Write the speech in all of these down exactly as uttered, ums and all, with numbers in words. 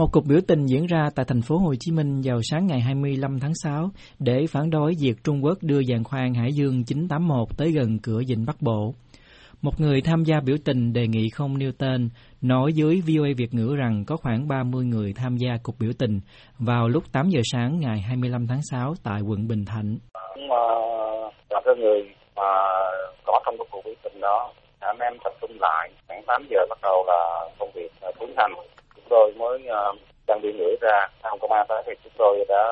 Một cuộc biểu tình diễn ra tại thành phố Hồ Chí Minh vào sáng ngày hai mươi lăm tháng sáu để phản đối việc Trung Quốc đưa giàn khoan Hải Dương chín tám một tới gần cửa vịnh Bắc Bộ. Một người tham gia biểu tình đề nghị không nêu tên nói với vê o a Việt ngữ rằng có khoảng ba mươi người tham gia cuộc biểu tình vào lúc tám giờ sáng ngày hai mươi lăm tháng sáu tại quận Bình Thạnh. Là cái người mà có trong cái cuộc biểu tình đó, anh em tập trung lại khoảng tám giờ bắt đầu là công việc tiến hành. Chúng tôi mới đang đi ngửi ra, không công an tới thì chúng tôi đã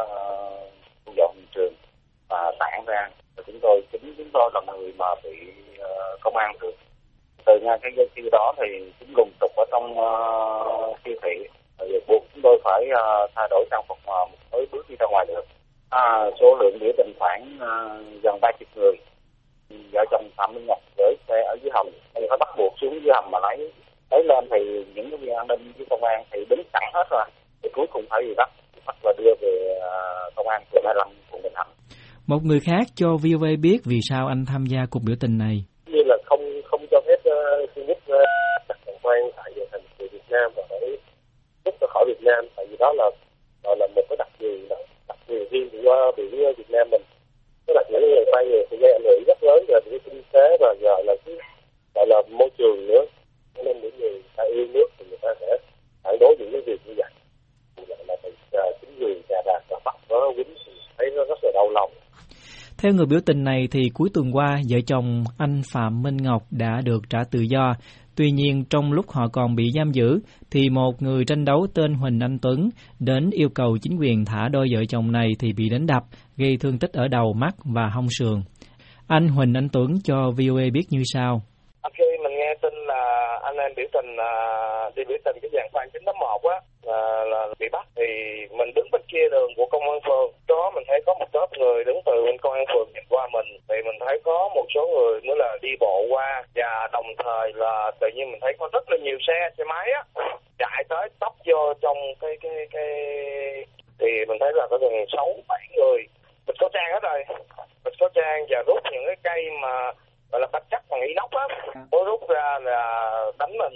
thu dọn hiện trường và tản ra. Chúng tôi chính chúng tôi là người mà bị uh, công an được. Từ ngay cái giây khi đó thì chúng lùng tục ở trong uh, siêu thị, rồi buộc chúng tôi phải uh, thay đổi trang phục mà mới bước đi ra ngoài được. À, số lượng biểu tình khoảng uh, gần ba mươi người. Vợ chồng Phạm Minh Ngọc gửi xe ở dưới hầm, thì phải bắt buộc xuống dưới hầm mà lấy lấy lên thì những cái viên an ninh với công an thì đứng sẵn hết rồi. Thì cuối cùng phải bị bắt, bắt và đưa về uh, công an phường hai mươi lăm quận Bình Thạnh. Một người khác cho vê o a biết vì sao anh tham gia cuộc biểu tình này. Như là không không cho phép Trung Quốc đặt giàn khoan tại thành phố Việt Nam và phải rút ra khỏi Việt Nam, tại vì đó là gọi là một cái đặc quyền đặc quyền riêng của biển Việt Nam mình. Cái đặc những giàn khoan này sẽ gây ảnh hưởng rất lớn về cái kinh tế và gọi là cái gọi là môi trường nữa. Cho nên những người ta yêu nước thì người ta sẽ phản đối những cái việc như vậy. Vậy là phải chính quyền Đà Lạt và bắt nó quýnh thì thấy nó rất là đau lòng. Theo người biểu tình này thì cuối tuần qua, vợ chồng anh Phạm Minh Ngọc đã được trả tự do. Tuy nhiên, trong lúc họ còn bị giam giữ, thì một người tranh đấu tên Huỳnh Anh Tuấn đến yêu cầu chính quyền thả đôi vợ chồng này thì bị đánh đập, gây thương tích ở đầu, mắt và hông sườn. Anh Huỳnh Anh Tuấn cho vê o a biết như sau. Khi mình nghe tin là anh em biểu tình đi biểu tình cái giàn khoan chín tám một á là, là bị bắt, thì mình đứng bên kia đường của công an phường, đó mình thấy có một lớp người đứng từ bên công an phường nhìn qua mình, thì mình thấy có một số người nữa là đi bộ qua, và đồng thời là tự nhiên mình thấy có rất là nhiều xe xe máy á chạy tới tấp vô trong cái cái cái thì mình thấy là có gần sáu bảy người bịt khẩu trang hết rồi, bịt khẩu trang và rút những cái cây mà gọi là bạch chắc bằng inox á, mới rút ra là đánh mình.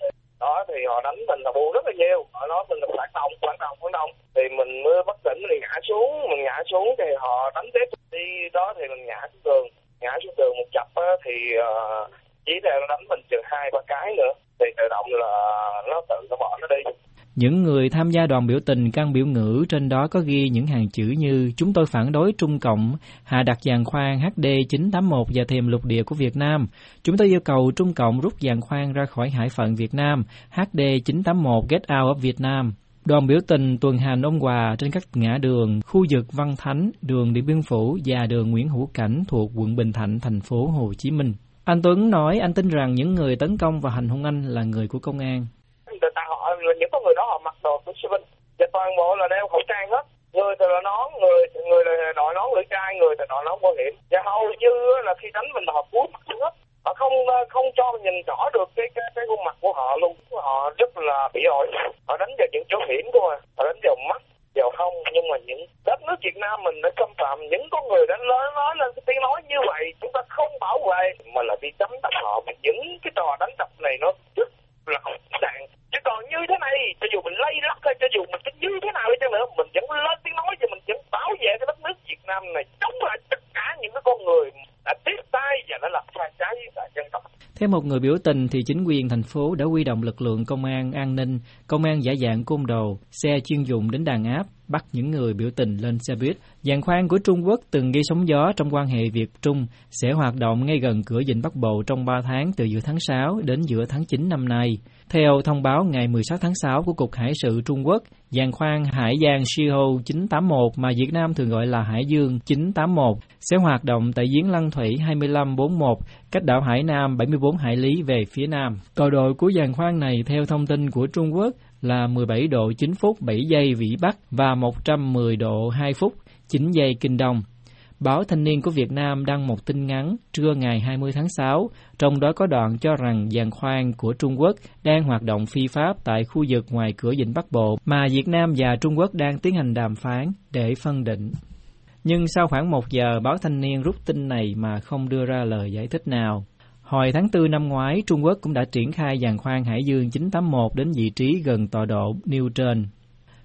Đó thì họ đánh mình là buồn rất là nhiều, họ nói mình là phản động, phản động, phản động. Thì mình mới bất tỉnh, mình ngã xuống, mình ngã xuống thì họ đánh tiếp đi, đó thì mình ngã xuống tường, ngã xuống tường một chập á thì uh, chỉ để nó đánh mình chừng hai ba cái nữa, thì tự động là nó tự nó bỏ nó đi. Những người tham gia đoàn biểu tình căn biểu ngữ trên đó có ghi những hàng chữ như chúng tôi phản đối Trung Cộng hạ đặt giàn khoan H D chín tám một vào thềm lục địa của Việt Nam. Chúng tôi yêu cầu Trung Cộng rút giàn khoan ra khỏi hải phận Việt Nam. H D chín tám một get out of Việt Nam. Đoàn biểu tình tuần hành ôn hòa trên các ngã đường, khu vực Văn Thánh, đường Điện Biên Phủ và đường Nguyễn Hữu Cảnh thuộc quận Bình Thạnh, thành phố Hồ Chí Minh. Anh Tuấn nói anh tin rằng những người tấn công và hành hung anh là người của công an. Tại họ những con người đó họ mặc đồ của sĩ binh và toàn bộ là đeo khẩu trang hết, người thì là nón, người người là đội nón lưỡi chai, người thì đội nón bảo hiểm, và hầu như là khi đánh mình họ cúi mặt xuống hết, họ không không cho mình nhìn rõ được cái cái cái khuôn mặt của họ luôn, họ rất là bị ổi, họ đánh vào những chỗ hiểm của họ, họ đánh vào mắt, vào hông, nhưng mà những đất nước Việt Nam mình đã xâm phạm những con người đã nói nói lên cái tiếng nói như vậy, chúng ta không bảo vệ mà là đi đánh đập họ, những cái trò đánh đập này nó rất là khủng sạn. Chứ còn như thế này, cho dù mình lây lắc hay cho dù mình cứ như thế nào đi chăng nữa, mình vẫn lên tiếng nói và mình vẫn bảo vệ cái đất nước Việt Nam này, chống lại tất cả những cái con người đã tiếp tay và đã làm sai trái với dân tộc. Theo một người biểu tình thì chính quyền thành phố đã huy động lực lượng công an an ninh, công an giả dạng côn đồ, xe chuyên dụng đến đàn áp, bắt những người biểu tình lên xe buýt. Giàn khoan của Trung Quốc từng gây sóng gió trong quan hệ Việt-Trung sẽ hoạt động ngay gần cửa vịnh Bắc Bộ trong ba tháng từ giữa tháng sáu đến giữa tháng chín năm nay. Theo thông báo ngày mười sáu tháng sáu của Cục Hải sự Trung Quốc, giàn khoan Hải Giang Shiho chín tám một mà Việt Nam thường gọi là Hải Dương chín tám một sẽ hoạt động tại giếng Lăng Thủy hai lăm bốn một, cách đảo Hải Nam bảy mươi bốn hải lý về phía nam. Tọa độ của giàn khoan này theo thông tin của Trung Quốc là mười bảy độ chín phút bảy giây Vĩ Bắc và một trăm mười độ hai phút chín giây Kinh Đông. Báo Thanh niên của Việt Nam đăng một tin ngắn trưa ngày hai mươi tháng sáu, trong đó có đoạn cho rằng giàn khoan của Trung Quốc đang hoạt động phi pháp tại khu vực ngoài cửa vịnh Bắc Bộ mà Việt Nam và Trung Quốc đang tiến hành đàm phán để phân định. Nhưng sau khoảng một giờ, báo Thanh niên rút tin này mà không đưa ra lời giải thích nào. Hồi tháng tư năm ngoái, Trung Quốc cũng đã triển khai giàn khoan Hải Dương chín tám một đến vị trí gần tọa độ nêu trên.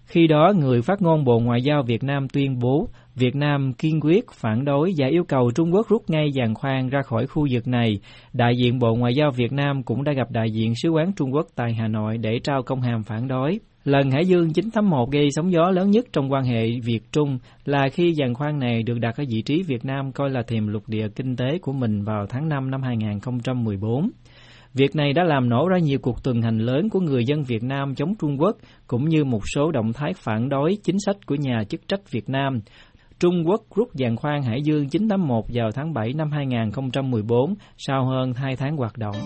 Khi đó, người phát ngôn Bộ Ngoại giao Việt Nam tuyên bố Việt Nam kiên quyết phản đối và yêu cầu Trung Quốc rút ngay giàn khoan ra khỏi khu vực này. Đại diện Bộ Ngoại giao Việt Nam cũng đã gặp đại diện Sứ quán Trung Quốc tại Hà Nội để trao công hàm phản đối. Lần Hải Dương chín tám mốt gây sóng gió lớn nhất trong quan hệ Việt-Trung là khi giàn khoan này được đặt ở vị trí Việt Nam coi là thềm lục địa kinh tế của mình vào tháng năm năm hai nghìn không trăm mười bốn. Việc này đã làm nổ ra nhiều cuộc tuần hành lớn của người dân Việt Nam chống Trung Quốc, cũng như một số động thái phản đối chính sách của nhà chức trách Việt Nam. Trung Quốc rút giàn khoan Hải Dương chín tám mốt vào tháng bảy năm hai nghìn không trăm mười bốn, sau hơn hai tháng hoạt động.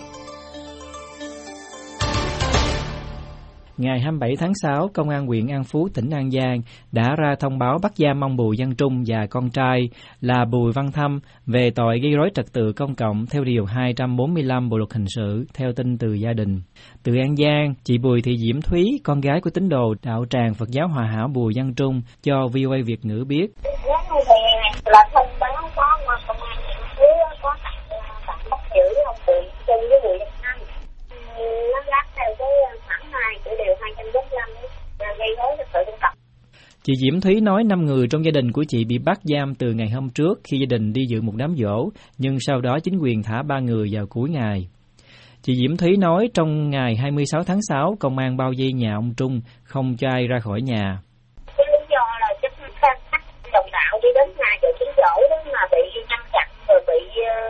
Ngày hai mươi bảy tháng sáu, Công an huyện An Phú, tỉnh An Giang đã ra thông báo bắt giam ông Bùi Văn Trung và con trai là Bùi Văn Thâm về tội gây rối trật tự công cộng theo Điều hai trăm bốn mươi lăm Bộ Luật Hình sự, theo tin từ gia đình. Từ An Giang, chị Bùi Thị Diễm Thúy, con gái của tín đồ đạo tràng Phật giáo Hòa Hảo Bùi Văn Trung, cho vê o a Việt ngữ biết. Là thông báo có công an huyện Phú có tặng bắt giữ ông Bùi Trung với Bùi Văn Thâm. Nó gác theo cái khoản hai của Điều hai trăm bốn mươi lăm là gây rối trật tự công cộng. Chị Diễm Thúy nói năm người trong gia đình của chị bị bắt giam từ ngày hôm trước khi gia đình đi dự một đám giỗ, nhưng sau đó chính quyền thả ba người vào cuối ngày. Chị Diễm Thúy nói trong ngày hai mươi sáu tháng sáu, công an bao vây nhà ông Trung, không cho ai ra khỏi nhà. Cái lý do là chắc khách đồng đạo đi đến nhà dự chính giỗ đó mà bị ngăn chặn rồi bị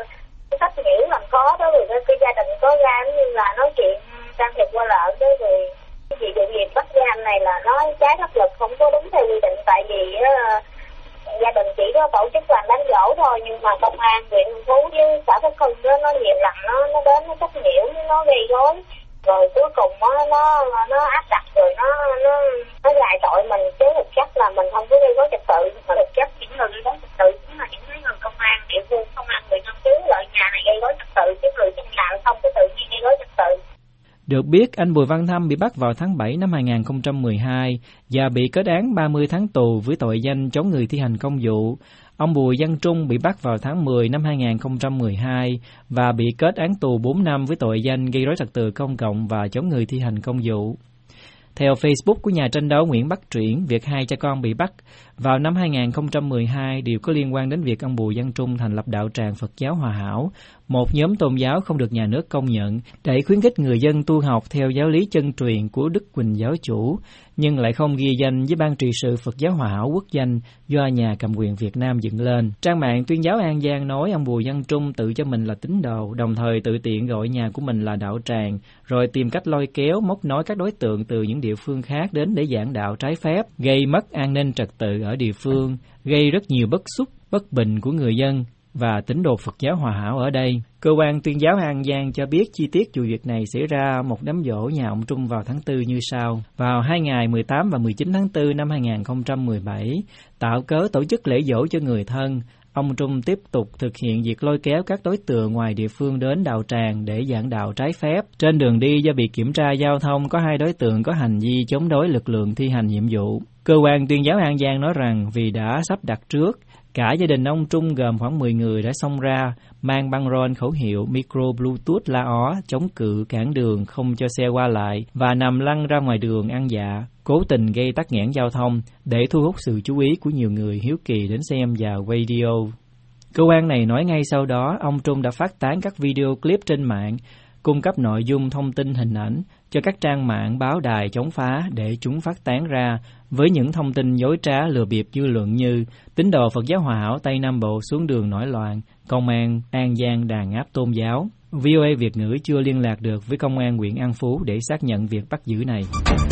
uh, sách nhiễu làm khó đó, rồi cái, cái gia đình có ra như là nói chuyện can thiệp qua lợn đó, rồi cái gì vụ việc bắt giam này là nói trái pháp luật, không có đúng theo quy định, tại vì uh, gia đình chỉ có tổ chức làm đám giỗ thôi, nhưng mà công an huyện An Phú với xã Phước Hưng đó nó nhiều lần nó nó đến nó sách nhiễu, nó gây rối, rồi cuối cùng nó nó nó áp đặt, rồi nó nó nó gài tội mình, chứ thực chất là mình không có gây rối trật tự, mà thực chất những người gây rối trật tự cũng là những người công an địa phương, công an huyện An Phú lợi nhà này gây rối trật tự, chứ người trong nhà không có tự nhiên gây rối trật tự. Được biết, anh Bùi Văn Thâm bị bắt vào tháng bảy năm hai nghìn không trăm mười hai và bị kết án ba mươi tháng tù với tội danh chống người thi hành công vụ. Ông Bùi Văn Trung bị bắt vào tháng mười năm hai nghìn không trăm mười hai và bị kết án tù bốn năm với tội danh gây rối trật tự công cộng và chống người thi hành công vụ. Theo Facebook của nhà tranh đấu Nguyễn Bắc Truyển, việc hai cha con bị bắt vào năm hai nghìn không trăm mười hai đều có liên quan đến việc ông Bùi Văn Trung thành lập đạo tràng Phật giáo Hòa Hảo, một nhóm tôn giáo không được nhà nước công nhận, để khuyến khích người dân tu học theo giáo lý chân truyền của Đức Quỳnh giáo chủ, nhưng lại không ghi danh với Ban trị sự Phật giáo Hòa Hảo quốc danh do nhà cầm quyền Việt Nam dựng lên. Trang mạng Tuyên giáo An Giang nói ông Bùi Văn Trung tự cho mình là tín đồ, đồng thời tự tiện gọi nhà của mình là đạo tràng, rồi tìm cách lôi kéo, móc nối các đối tượng từ những địa phương khác đến để giảng đạo trái phép, gây mất an ninh trật tự ở địa phương, gây rất nhiều bất xúc, bất bình của người dân và tín đồ Phật giáo Hòa Hảo ở đây. Cơ quan Tuyên giáo An Giang cho biết chi tiết vụ việc này xảy ra một đám giỗ nhà ông Trung vào tháng tư như sau. Vào hai ngày mười tám và mười chín tháng tư năm hai nghìn không trăm mười bảy, tạo cớ tổ chức lễ giỗ cho người thân, ông Trung tiếp tục thực hiện việc lôi kéo các đối tượng ngoài địa phương đến đạo tràng để giảng đạo trái phép. Trên đường đi do bị kiểm tra giao thông, có hai đối tượng có hành vi chống đối lực lượng thi hành nhiệm vụ. Cơ quan Tuyên giáo An Giang nói rằng vì đã sắp đặt trước, cả gia đình ông Trung gồm khoảng mười người đã xông ra, mang băng rôn khẩu hiệu micro bluetooth la ó, chống cự cản đường không cho xe qua lại và nằm lăn ra ngoài đường ăn dạ, cố tình gây tắc nghẽn giao thông để thu hút sự chú ý của nhiều người hiếu kỳ đến xem và quay video. Cơ quan này nói ngay sau đó, ông Trung đã phát tán các video clip trên mạng, cung cấp nội dung thông tin hình ảnh cho các trang mạng báo đài chống phá để chúng phát tán ra với những thông tin dối trá lừa bịp dư luận như tín đồ Phật giáo Hòa Hảo Tây Nam Bộ xuống đường nổi loạn, công an An Giang đàn áp tôn giáo. vê o a Việt ngữ chưa liên lạc được với công an huyện An Phú để xác nhận việc bắt giữ này.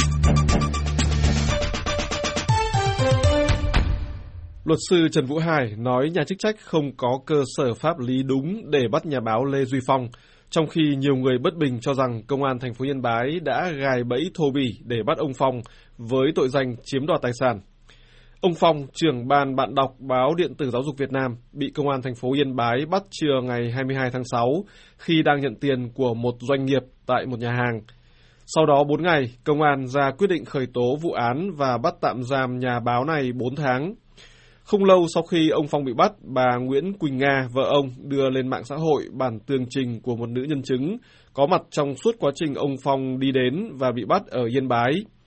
Luật sư Trần Vũ Hải nói nhà chức trách không có cơ sở pháp lý đúng để bắt nhà báo Lê Duy Phong, trong khi nhiều người bất bình cho rằng Công an thành phố Yên Bái đã gài bẫy thô bỉ để bắt ông Phong với tội danh chiếm đoạt tài sản. Ông Phong, trưởng ban bạn đọc báo Điện tử Giáo dục Việt Nam, bị Công an thành phố Yên Bái bắt trưa ngày hai mươi hai tháng sáu khi đang nhận tiền của một doanh nghiệp tại một nhà hàng. Sau đó bốn ngày, Công an ra quyết định khởi tố vụ án và bắt tạm giam nhà báo này bốn tháng. Không lâu sau khi ông Phong bị bắt, bà Nguyễn Quỳnh Nga, vợ ông, đưa lên mạng xã hội bản tường trình của một nữ nhân chứng có mặt trong suốt quá trình ông Phong đi đến và bị bắt ở Yên Bái.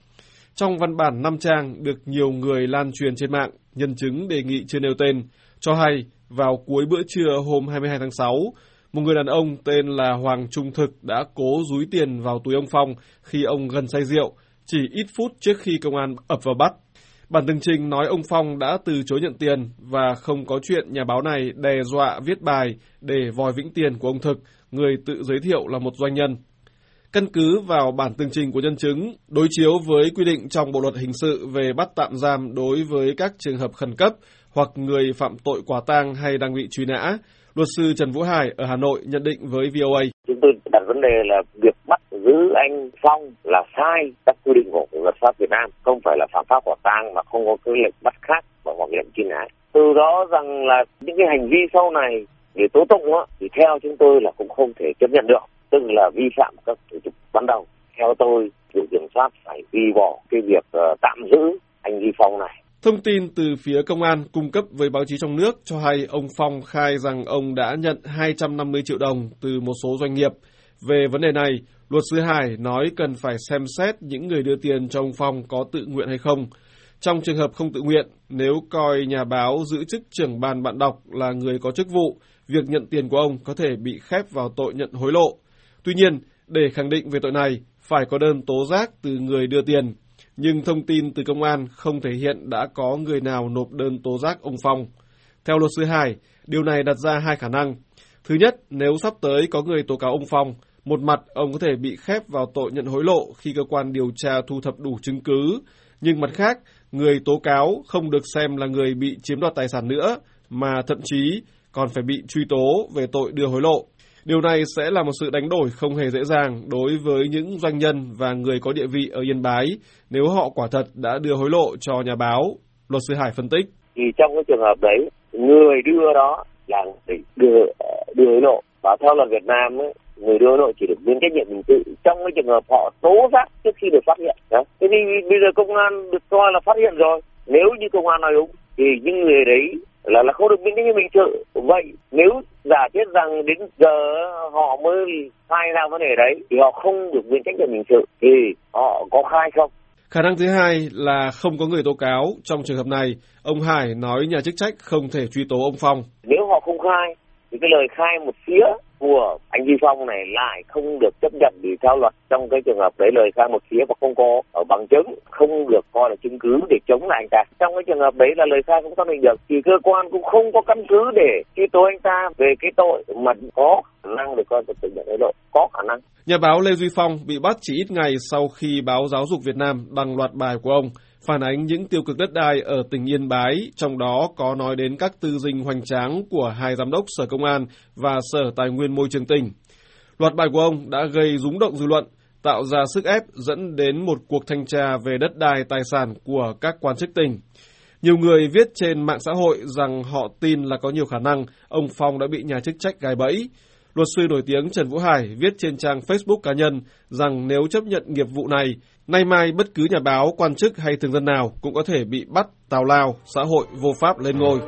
Trong văn bản năm trang được nhiều người lan truyền trên mạng, nhân chứng đề nghị chưa nêu tên, cho hay vào cuối bữa trưa hôm hai mươi hai tháng sáu, một người đàn ông tên là Hoàng Trung Thực đã cố dúi tiền vào túi ông Phong khi ông gần say rượu, chỉ ít phút trước khi công an ập vào bắt. Bản tường trình nói ông Phong đã từ chối nhận tiền và không có chuyện nhà báo này đe dọa viết bài để vòi vĩnh tiền của ông Thực, người tự giới thiệu là một doanh nhân. Căn cứ vào bản tường trình của nhân chứng, đối chiếu với quy định trong Bộ luật hình sự về bắt tạm giam đối với các trường hợp khẩn cấp hoặc người phạm tội quả tang hay đang bị truy nã, luật sư Trần Vũ Hải ở Hà Nội nhận định với vê o a. Chúng tôi đặt vấn đề là việc bắt giữ anh Phong là sai các quy định của luật pháp Việt Nam, không phải là phạm pháp quả tang mà không có cái lệnh bắt khác và hoặc lệnh truy nã. Từ đó rằng là những cái hành vi sau này để tố tụng á, thì theo chúng tôi là cũng không thể chấp nhận được, tức là vi phạm các thủ tục ban đầu. Theo tôi, Viện Kiểm sát phải vi bỏ cái việc uh, tạm giữ anh Duy Phong này. Thông tin từ phía công an cung cấp với báo chí trong nước cho hay ông Phong khai rằng ông đã nhận hai trăm năm mươi triệu đồng từ một số doanh nghiệp. Về vấn đề này, luật sư Hải nói cần phải xem xét những người đưa tiền cho ông Phong có tự nguyện hay không. Trong trường hợp không tự nguyện, nếu coi nhà báo giữ chức trưởng ban bạn đọc là người có chức vụ, việc nhận tiền của ông có thể bị khép vào tội nhận hối lộ. Tuy nhiên, để khẳng định về tội này, phải có đơn tố giác từ người đưa tiền. Nhưng thông tin từ công an không thể hiện đã có người nào nộp đơn tố giác ông Phong. Theo luật sư Hải, điều này đặt ra hai khả năng. Thứ nhất, nếu sắp tới có người tố cáo ông Phong, một mặt ông có thể bị khép vào tội nhận hối lộ khi cơ quan điều tra thu thập đủ chứng cứ, nhưng mặt khác, người tố cáo không được xem là người bị chiếm đoạt tài sản nữa, mà thậm chí còn phải bị truy tố về tội đưa hối lộ. Điều này sẽ là một sự đánh đổi không hề dễ dàng đối với những doanh nhân và người có địa vị ở Yên Bái nếu họ quả thật đã đưa hối lộ cho nhà báo. Luật sư Hải phân tích. Thì trong cái trường hợp đấy, người đưa đó là người đưa, đưa hối lộ. Và theo luật Việt Nam ấy, người đưa hối lộ chỉ được miễn trách nhiệm hình sự trong cái trường hợp họ tố giác trước khi được phát hiện. Đó. Thế thì bây giờ công an được coi là phát hiện rồi. Nếu như công an nói đúng thì những người đấy là là không được miễn trách nhiệm hình sự. Vậy nếu giả thiết rằng đến giờ họ mới khai ra vấn đề đấy thì họ không được miễn trách nhiệm hình sự thì họ có khai không? Khả năng thứ hai là không có người tố cáo. Trong trường hợp này, ông Hải nói nhà chức trách không thể truy tố ông Phong. Nếu họ không khai thì cái lời khai một phía của anh Duy Phong này lại không được chấp nhận vì theo luật trong cái trường hợp đấy lời khai một phía và không có ở bằng chứng, không được coi là chứng cứ để chống lại anh ta. Trong cái trường hợp đấy là lời khai không xác định được thì cơ quan cũng không có căn cứ để truy tố anh ta về cái tội mà có khả năng được coi là tự nhận hối lộ, có khả năng. Nhà báo Lê Duy Phong bị bắt chỉ ít ngày sau khi báo Giáo dục Việt Nam đăng loạt bài của ông phản ánh những tiêu cực đất đai ở tỉnh Yên Bái, trong đó có nói đến các tư dinh hoành tráng của hai giám đốc Sở Công an và Sở Tài nguyên Môi trường tỉnh. Loạt bài của ông đã gây rúng động dư luận, tạo ra sức ép dẫn đến một cuộc thanh tra về đất đai tài sản của các quan chức tỉnh. Nhiều người viết trên mạng xã hội rằng họ tin là có nhiều khả năng ông Phong đã bị nhà chức trách gài bẫy. Luật sư nổi tiếng Trần Vũ Hải viết trên trang Facebook cá nhân rằng nếu chấp nhận nghiệp vụ này, nay mai bất cứ nhà báo, quan chức hay thường dân nào cũng có thể bị bắt, tào lao, xã hội vô pháp lên ngôi.